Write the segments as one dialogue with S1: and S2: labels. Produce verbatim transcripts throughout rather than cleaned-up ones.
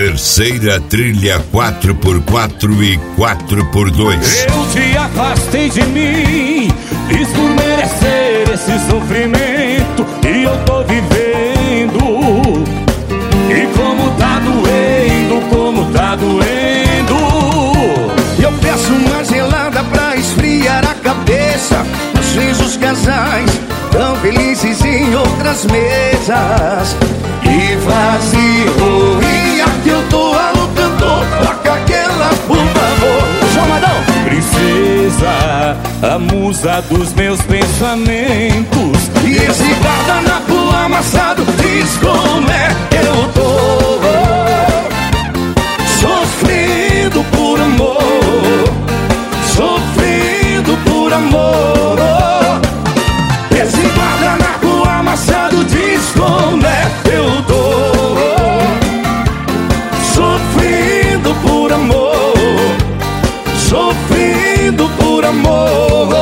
S1: Terceira trilha quatro por quatro e quatro por dois.
S2: Eu te afastei de mim, fiz por merecer esse sofrimento, e eu tô vivendo. E como tá doendo, como tá doendo.
S3: Eu peço uma gelada pra esfriar a cabeça. Às vezes os casais tão felizes em outras mesas. E vazio, e aqui eu tô alugando. Toca aquela, por favor.
S2: Chamadão! Princesa, a musa dos meus pensamentos.
S3: E esse guardanapo amassado diz como é que eu tô sofrendo por amor, sofrendo por amor. Esse guardanapo amassado diz como é que eu tô sofrendo por amor, sofrendo por amor.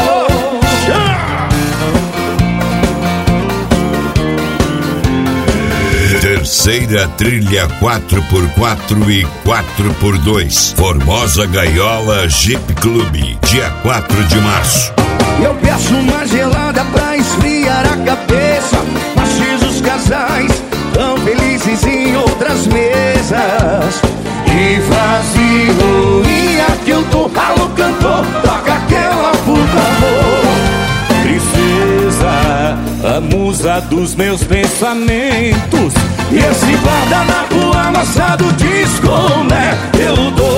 S1: Terceira trilha quatro por quatro e quatro por dois. Formosa Gaiola Jeep Clube, dia quatro de março.
S3: Eu peço uma gelada pra esfriar a cabeça. Mas os casais tão felizes em outras mesas. E vazio, e aqui eu tô, alô cantor, toca aquela, por favor.
S2: Princesa, a musa dos meus pensamentos.
S3: E esse guardanapo amassado diz como é que eu tô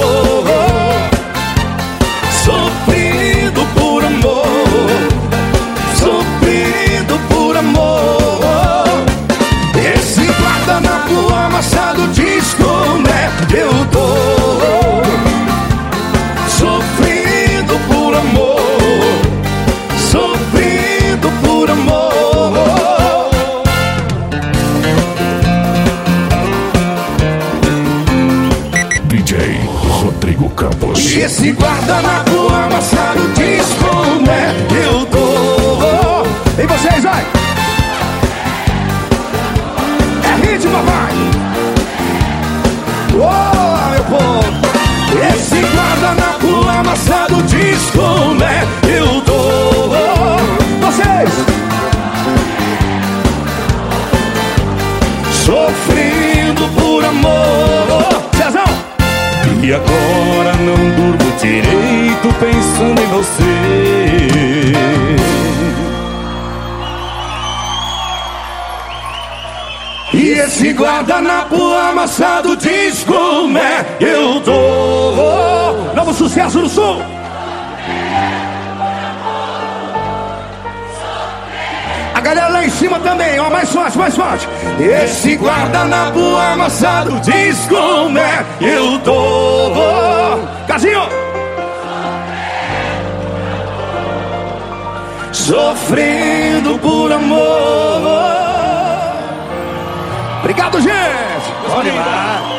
S3: sofrendo por amor, sofrendo por amor. Esse guardanapo amassado diz como é que eu tô sofrendo por amor, sofrendo por amor.
S4: Rodrigo Campos.
S3: E esse guardanapo amassado diz como é que eu tô. E vocês, vai! É ritmo, papai! Oh, meu povo! Esse guardanapo amassado diz como é que eu tô. Vocês! Sofrendo por amor. Cezão!
S2: E agora não durmo direito pensando em você.
S3: E esse guardanapo amassado diz como é que eu tô. Novo sucesso do Sul. A galera lá em cima também, ó, mais forte, mais forte. Esse guardanapo amassado diz como é que eu tô. Casinho! Sofrendo por amor. Obrigado, gente! Bom demais!